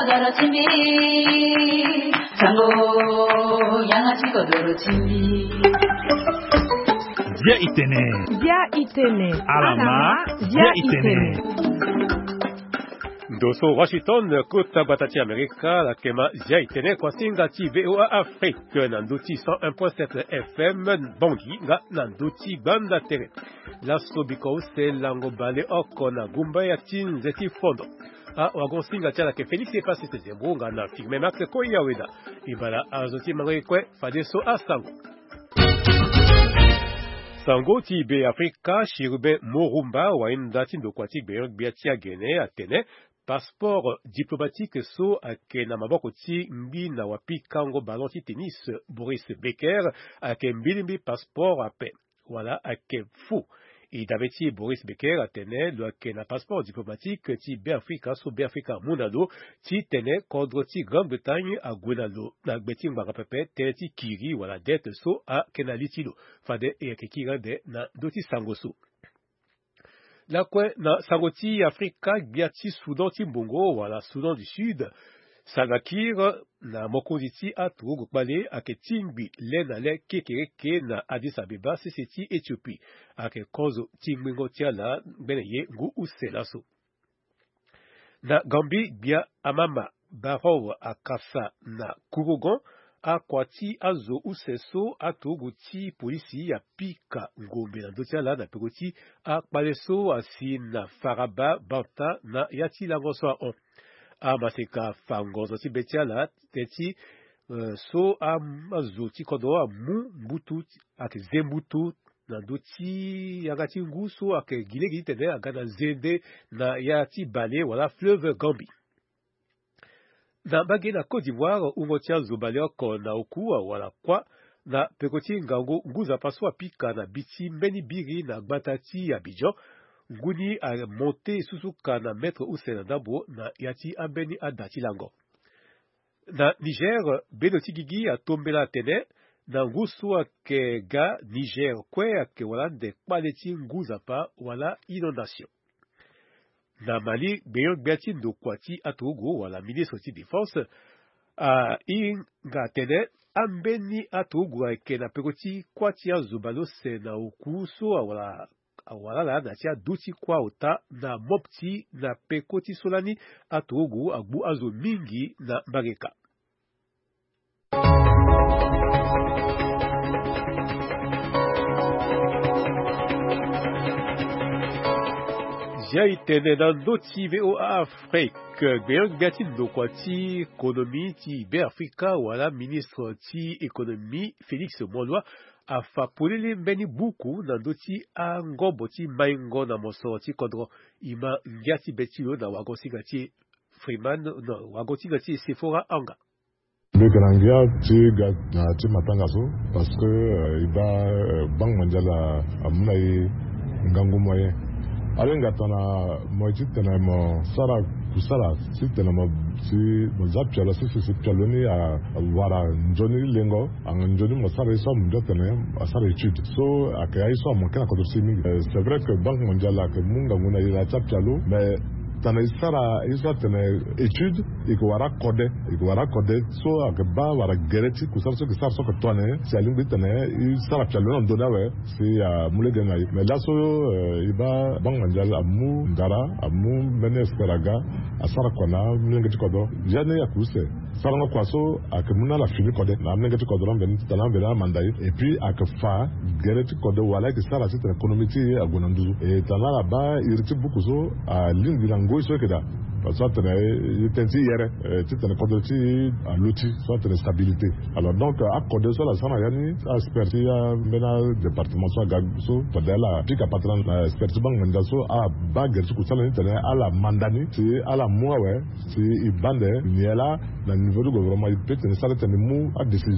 doro chimbi Chango yanga chiko doro chimbi Dia itene Alama Dia itene Doso Washington kota batati Amerika la kema Dia itene kwa singa ti VOA Afrique nanduti 101.7 FM bongi nga nanduti banda tere la sobiko se lango bale okona gumba ya tin zeti fondo wagon singa tala ke Felix e passe te zembunga na firme max ko yaweda ibala azoti mangwe fadeso asango Sango ti be Afrika shirube morumba wa indati ndokwati be biatia gene atene passeport diplomatique so ake na maboko ti mbi na wapi kango ballon ti tennis Boris Becker ake mbilimbi passeport ape wala ake fou idabeti Boris Becker atene lo ake na passeport diplomatique ti be Afrika so be Afrika munado ti tene contre ti Grande-Bretagne a gwenalo na gbeti ngba pepe te ti kiri wala dette so a kenalitilo fade e ake kirande na doti sango so la kwe na sangoti Afrika biati Soudan ti mbongo wala Soudan du Sud Sagakir na mokonditi atu gukbale ake timbi le na le kekereke na Addis Abeba siseti Ethiopie ake kozo timbingo tiala beneye ngu uselaso na Gambie bia amama Barrow akasa na Kurugon akwati azo useso atoguti polisi ya pika ngombe na dotiala na pekoti akpaleso asi na Faraba Banta na yati langoso on amaseka fangozo ti betiala teti so azo ti kodo amu mbutu ak zembutu na doti yagati nguso ak gilegi tene agana zende na yati bale wala fleuve Gambie na bagi na Côte d'Ivoire ungotia zobalioko na okua wala kwa na pekoti ngango nguza paswa pika na biti mbeni biri na gbatati Abidjan nguni a monte susuka na maître usena dabo na yati ambeni adati lango na Niger benoti gigi atombela tene na ngusu ake ga Niger kwe ake wala de kwaleti nguza pa wala inondation na Mali beyon gbeti ndo kwati atogo wala ministre ti défense inga tene ambeni atogo ake na pekoti kwati azobalo se na okuso wala la na tia duti kwa ota na mopti na pekoti solani atogo agbu azo mingi na mbageka Jaitene dans doti VOA Afrique beyon biati ndokwati économie ti be Afrika wala ministre ti économie Félix Mondois afa polele mbeni buku na doti angombo ti maingo na moso ti kodro ima ngiati betilo na wagosinga ti Freeman no wagosinga ti Sephora anga Bekanangia ti matanga so parce que iba bank mondial amuna ngangu moyen alenga tana moiti tena mo sara kusara si tena mo si zapia si pialoni a wara njoni lengo ang njoni mo sara iso mjo tena sara étude so akaya iso mo kana ko simi c'est vrai que banque mondiale que munga nguna ila chapialo mais tana isara iso tena étude iko wara code so akaba wara gereti kusara so kisara so ko tone si alingi tena isara pialo ndo dawe si mulega ngai mais là so iba banque mondiale amu ndara amu benesperaga asara kona mulega tikodo jane yakuse saranga kwaso akemuna la fini kode na mulega tikodo ben tana bela mandai et puis akfa gereti kode wala ki sara c'est économique agonandu et tana la ba iriti beaucoup so a lingi lango so keda soit tenti yere titane kodoti a l'outil soit de stabilité alors donc à code so la sana yani experti ya mena département so gagso podela pika patron experti bank mandaso a bager su kusala tane ala mandani ti ala muawe ti ibande niela na niveau du gouvernement il peut tenir ça tane mu a décision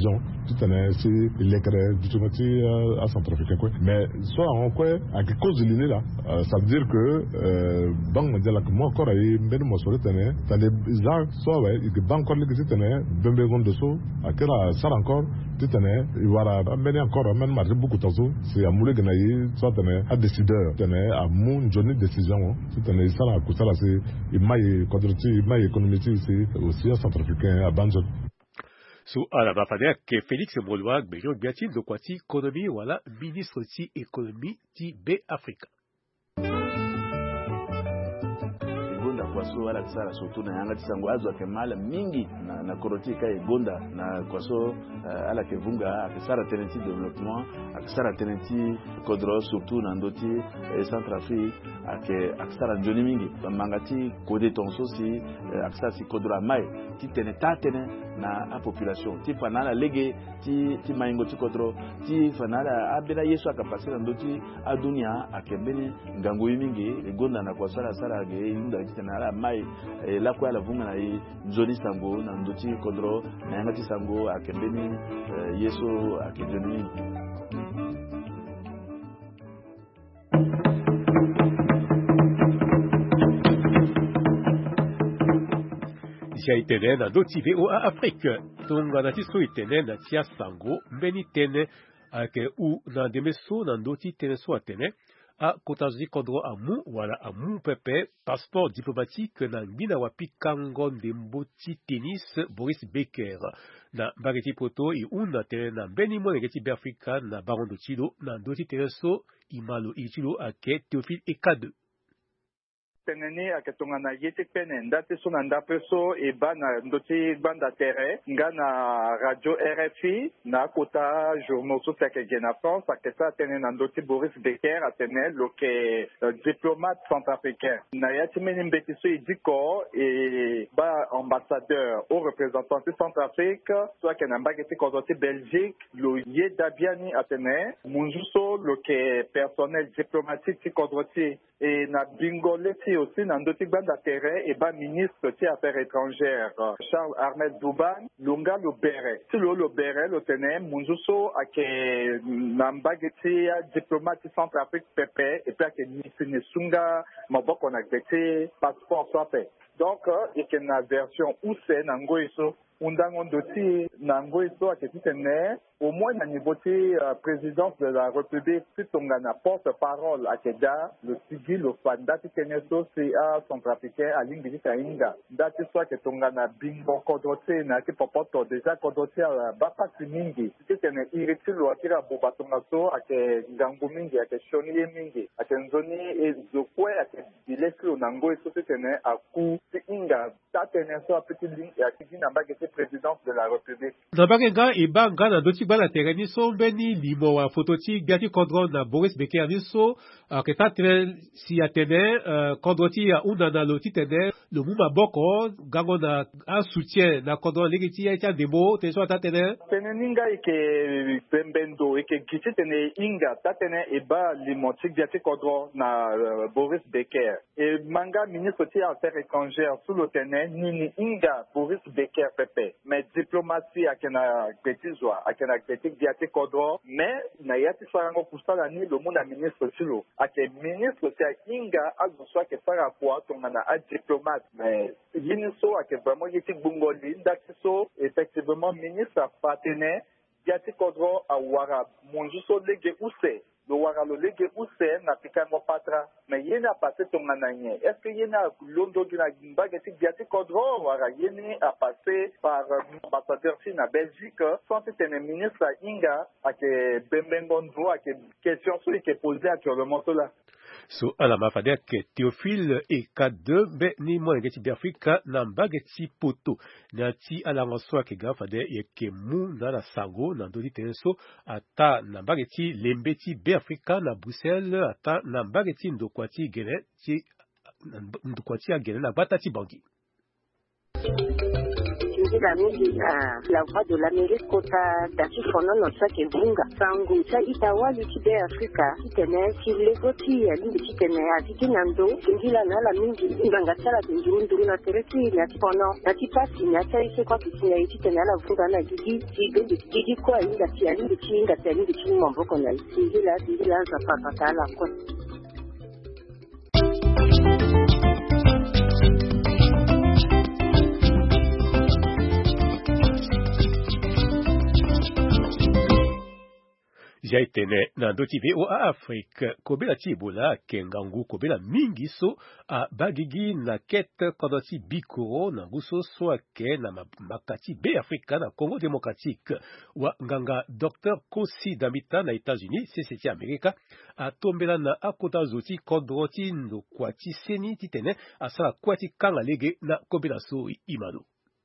tout est si l'écran diplomatie à Centrafrique quoi mais soit on quoi à cause de l'île là ça veut dire que banque mondiale que moi encore ay ben mo so tene tande za so ouais que banque encore que tene bembe gondo so à quel ça encore tout tene il va amener encore même marché beaucoup de temps c'est à mouler gnaï soit tene à décideur tene à mon journée décision tout tene ça là que ça là c'est il maille quadratique il maille économique c'est aussi à Centrafricain à Banjul. Su ala bafadea ke Félix Molwa bejo biati do kwati économie wala ministre ti économie ti be Africa. Gonda kwaso wala tsara soto na yanga tisango azo akemala mingi na korotika e gonda na kwaso ala ke vunga akisara tenenti développement akisara tenenti kodro surtout na ndoti Centrafrique akisara njoni mingi mangati kode tonso si akisara si kodro mai ti tene tatene na a population ti fanala lege ti maingo ti kodro ti fanala abela yesu akapasira ndoti a dunia akembeni ngango mingi e gonda na kwasala sala ge inda tena mai la kwa la vunga na njoni sango na ndoti kodro na yanga ti sango akembeni yesu akejoni Itene na doti VOA Afrique tonga na tiso itene na tia sango mbeni tene ake u na demeso na doti tene so atene a kotazi kodro amu wala amu pepe passeport diplomatique na ngina wapi kango ndemboti tennis Boris Becker na bageti poto i una tene na mbeni mo ngeti be Africa na baron do Chilo na doti tene so imalo ichilo ake Théophile Ekade teneni aketonga na yete pene ndate so na ndapeso e bana ndoti banda terre ngana radio RFI na kota journaux so teke na France aketa tene na ndoti Boris Becker atene loke diplomate centrafricain na yati meni mbeti so idiko e ba ambassadeur au représentant de Centrafrique soit que na mbageti kodoti Belgique lo ye dabiani atene munjuso loke personnel diplomatique ti kodoti e na bingoleti aussi dans d'autres bandes d'intérêt et bas ministre des Affaires étrangères Charles Ahmed Douban Lunga Lobere si le Lobere le tenait Munjuso a que n'ambageti diplomate Centrafrique Pepe et puis a que Nisunga Maboko on a gâté passeport soit fait donc il y a une version où c'est n'angoiso undango ndoti n'angoiso a que tu tenais au moins na niveau présidence de la République si tonga na porte-parole à Keda le sigi le fandati keneso c'est à Centrafricain à l'ingénie inga dati soit que tonga na bingo kodote na ki popoto déjà kodote bapa mingi c'est que ne iriti lo akira boba tonga so à que ngangu mingi à que shoni mingi à que nzoni et zokwe à que dileslo nango eso c'est ne à coup c'est inga tatene so a petit ligne à qui na bagete présidence de la République na baganga e banga na doti bana tereni so beni limo wa phototi biati kodro na Boris Becker ni so que tatre si atene kodroti ya una na loti tene le muma boko gango na un soutien na kodro legiti ya tia demo te so tatene teneninga ike pembendo ike gichi tene inga tatene e ba limotique biati kodro na Boris Becker et manga ministre des Affaires étrangères sous le tene nini inga Boris Becker pepe mais diplomatie akena petizwa akena critique biati kodro mais na yati farango kusala ni le monde ministre silo ake ministre tia inga azoswa ke para kwa tonga na diplomate mais yiniso ake vraiment yiti bungoli ndakiso effectivement ministre partenaire biati kodro awara monjuso lege use le wara lo lege use na pikango patra mais yena passé tonga na nye est-ce que yena londo gina bageti biati kodro wara yeni a passé par ambassadeur si na Belgique sans tenir ministre inga ake bembengondo ake question sur qui est posée actuellement là so ala mafadea ke Théophile Ekade be ni mo ngeti bi Africa na mbageti poto na ti ala ngoswa ke gafade ye ke mu na la sango na ndoti tenso ata na mbageti lembeti be Africa na Bruxelles ata na mbageti ndokwati gene ti ndokwati agene na batati bangi la mingi la voix de l'Amérique kota dati fono no sake bunga sangu sa itawa likibe Afrika kitene kilegoti ya lingi kitene atiki nando ngila na la mingi nganga sala ndundu na tereki ya fono dati pasi ya taise kwa kisinya kitene la vunga na gigi kwa inga tia lingi chinga tia lingi chinga mboko na ngila za papa la kwa Jaitene na dotive o Afrique kobela ti Ebola kengangu kobela mingi so a bagigi na kete kodoti bikoro na guso so ake na makati be Afrika na Congo démocratique wa nganga Dr. Kosi Dambita na États-Unis CCT Amerika a tombela na akota zoti kodroti ndo kwati seni titene asala kwati kanga lege na kobela so imano.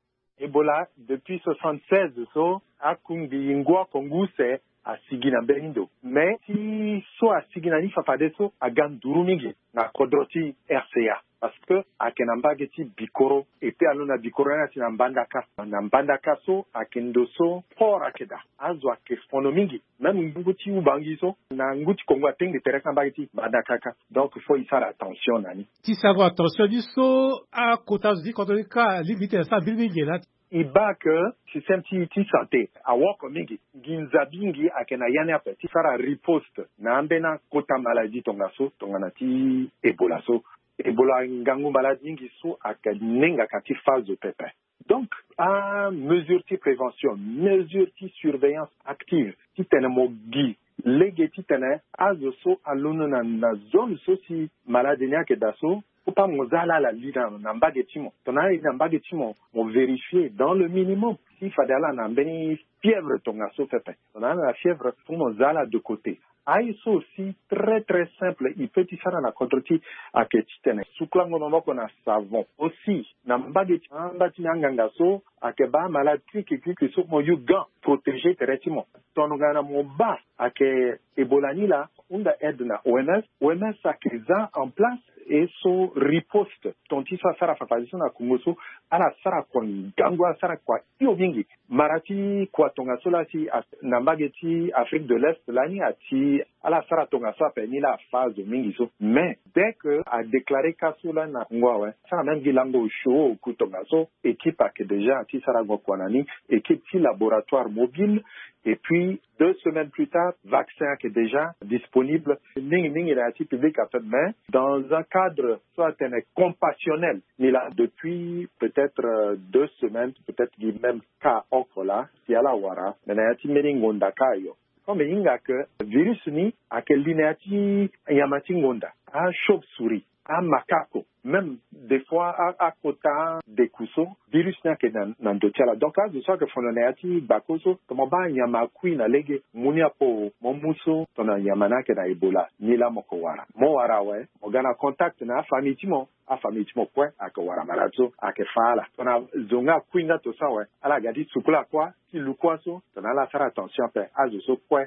Ebola depuis 76 so akungi ingwa konguse a sigina berindo mais si so a sigina ni fafadeso a ganduru mingi na kodroti RCA parce que a kenambageti bikoro ete alona bikoro na tinambandaka so a kendoso pora keda azwa ke fono mingi même nguti ubangi so na nguti kongo atenge tereka mbageti bandakaka donc il faut y faire attention nani ti savoir attention du so a kotazi kodrika limite sa bilmingi na iba que système ti santé a wako mingi ginzabingi akena yani apeti fara riposte na ambena kota maladie tongana ti Ebola so Ebola ngangu maladie mingi so akanenga kati phase pepe donc a mesure ti prévention mesure ti surveillance active ti tene mogi lege ti tene azo so alono na zone so si maladie nyake daso pas mozala la lida nambagetimo tona nambagetimo on vérifier dans le minimum si fadala nambeni fièvre tonga so fepe tona la fièvre pour mozala de côté aiso aussi très très simple il peut y faire na contrôle à ketitene suklango nomoko na savon aussi nambageti ambati nganga so akeba maladie qui so mo yuga protéger directement tonga na moba ake Ebola ni la unda aide na OMS akeza en place et so riposte tonti sa sara fafazison na kungoso ala sara kwa ngangwa sara kwa iyo mingi marati kwa tonga sola si nambageti Afrique de l'Est lani ati ala sara tonga so apeni la phase mingi so mais dès que a déclaré kasola na ngwa ça même gilango show ku tonga so équipe a que déjà ati sara gwa kwanani équipe ti laboratoire mobile et puis 2 semaines plus tard, vaccin qui est déjà disponible. Ning est un public à main dans un cadre soit compassionnel. Il a depuis peut-être 2 semaines, peut-être même cas okola, si à la wara, mais un petit meningonda kayo. Comme il y a que virus ni a que linéati yamatingonda, a chauve-souris, a macaco. Même des fois à kota des kuso virus na ke nan dotiala donc as so que fononeati bakoso comme ba nyama kui na lege munia po momuso tona yamana ke na Ebola ni la moko wara mo wara we mo gana contact na famille timo kwa akawara marazo akefala tona zonga kui na to sawe ala gadi sukula kwa si lukwaso tona la faire attention pe azo so kwa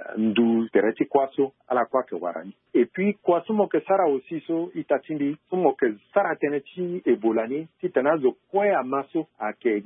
ndu tereti kwaso ala kwa ke warani et puis kwaso mo ke sara aussi so itatimbi mo que sara teneti Ebola ni titenazo kwe amaso ake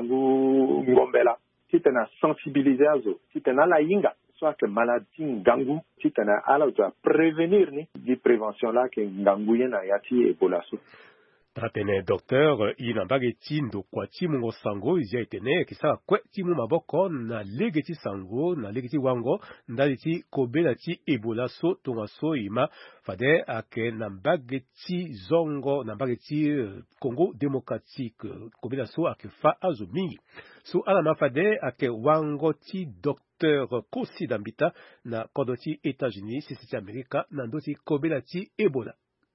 ngangu ngombela titena sensibiliser azo titena la yinga soit que maladie ngangu titena ala doit prévenir ni di prévention là que ngangu yena yati Ebola so Tatene docteur inambageti ndo kwa timu ngo sango izia itene kisa kwe timu maboko na legeti sango na legeti wango ndaliti kobela ti Ebola so tonga so ima fade ake nambageti zongo nambageti Congo démocratique kobela so ake fa azo mingi so ala mafade ake wango ti docteur Kosi Dambita na kodoti États-Unis CCT Amerika na ndoti kobela ti Ebola.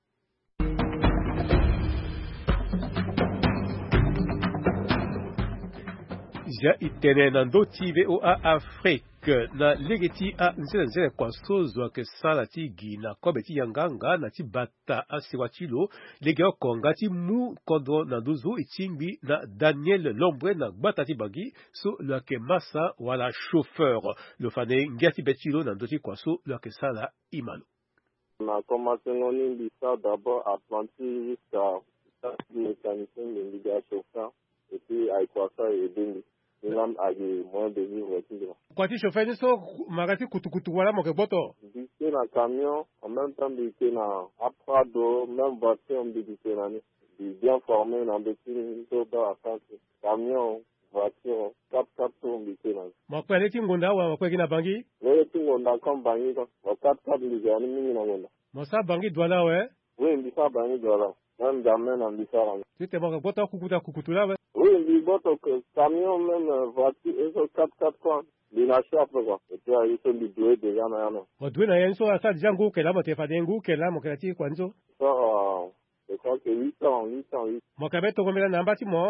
Ja itene na ndoti VOA Afrique na legeti a nzele kwa sozo ke sala ti gina kobe ti yanganga na ti bata asiwachilo lege okonga ti mu kodo na duzu itimbi na Daniel Lombre na gbata ti bagi so le ke massa wala chauffeur le fane ngati betilo na ndoti kwa so le ke sala imalo. On a commencé l'histoire d'abord à planter jusqu'à mécanicien de chauffeur. et puis à Equateur et Beni. Nous avons des moyens de vivre aussi. Quand tu chauffes, nous sommes magati kutu voilà mon boto. Bité dans camion, en même temps bité dans Aprado, même voiture bité dans bien formé dans des petits dans la camion, voiture, 4x4 tours bité dans. Mon père est Ngonda ou mon père qui n'a bangi? Le Ngonda comme bangi, 4x4 bité dans Ngonda. Mon sa bangi doit là ouais. Oui, bita bangi doit là. Même jamais dans bita là. Tu t'es mon boto kukutu là ouais. Oui, il boto camion même voiture, et 4x4 quoi. Il a cher quoi. Et puis il faut lui douer déjà maintenant. Mon doué na yenso ça déjà ngou kela mo te fa dengu kela mo kela ti kwanzo. Ça je crois que 8 ans. Mon kabet to komela namba ti mo.